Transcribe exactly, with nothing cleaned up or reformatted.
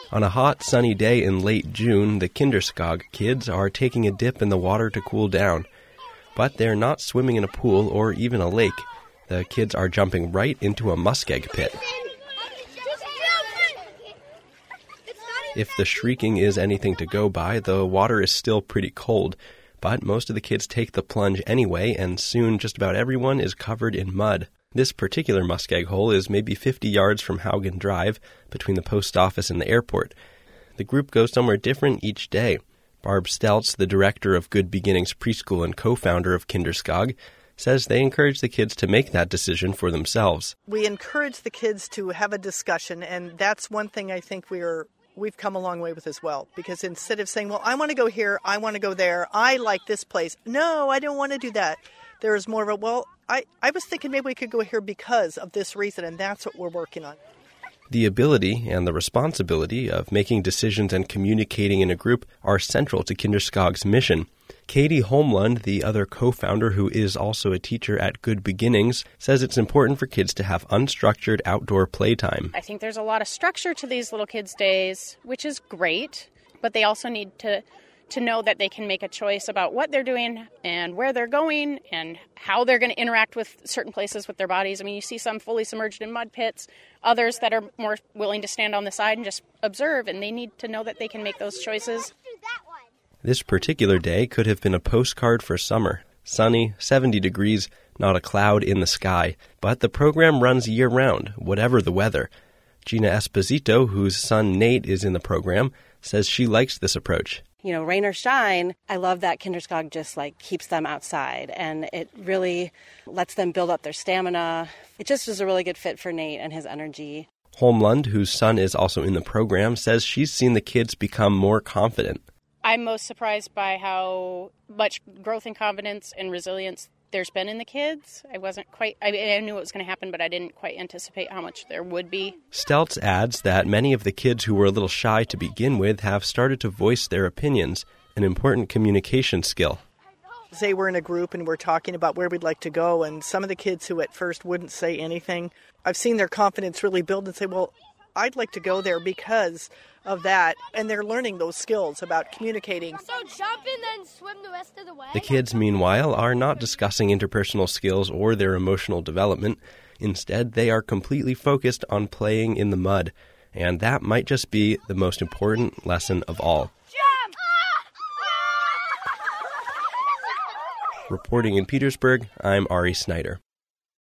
On a hot, sunny day in late June, the Kinderskog kids are taking a dip in the water to cool down. But they're not swimming in a pool or even a lake. The kids are jumping right into a muskeg pit. If the shrieking is anything to go by, the water is still pretty cold. But most of the kids take the plunge anyway, and soon just about everyone is covered in mud. This particular muskeg hole is maybe fifty yards from Haugen Drive, between the post office and the airport. The group goes somewhere different each day. Barb Stelz, the director of Good Beginnings Preschool and co-founder of Kinderskog, says they encourage the kids to make that decision for themselves. We encourage the kids to have a discussion, and that's one thing I think we're we've come a long way with as well. Because instead of saying, well, I want to go here, I want to go there, I like this place. No, I don't want to do that. There's more of a, well, I, I was thinking maybe we could go here because of this reason, and that's what we're working on. The ability and the responsibility of making decisions and communicating in a group are central to Kinderskog's mission. Katie Holmlund, the other co-founder who is also a teacher at Good Beginnings, says it's important for kids to have unstructured outdoor playtime. I think there's a lot of structure to these little kids' days, which is great, but they also need to to know that they can make a choice about what they're doing and where they're going and how they're going to interact with certain places with their bodies. I mean, you see some fully submerged in mud pits, others that are more willing to stand on the side and just observe, and they need to know that they can make those choices. This particular day could have been a postcard for summer. Sunny, seventy degrees, not a cloud in the sky. But the program runs year-round, whatever the weather. Gina Esposito, whose son Nate is in the program, says she likes this approach. You know, rain or shine, I love that Kinderskog just like keeps them outside, and it really lets them build up their stamina. It just is a really good fit for Nate and his energy. Holmlund, whose son is also in the program, says she's seen the kids become more confident. I'm most surprised by how much growth and confidence and resilience there's been in the kids. I wasn't quite, I, I knew it was going to happen, but I didn't quite anticipate how much there would be. Stelz adds that many of the kids who were a little shy to begin with have started to voice their opinions, an important communication skill. Say we're in a group and we're talking about where we'd like to go, and some of the kids who at first wouldn't say anything, I've seen their confidence really build and say, well, I'd like to go there because of that, and they're learning those skills about communicating. So jump and then swim the rest of the way? The kids, meanwhile, are not discussing interpersonal skills or their emotional development. Instead, they are completely focused on playing in the mud, and that might just be the most important lesson of all. Jump! Reporting in Petersburg, I'm Ari Snyder.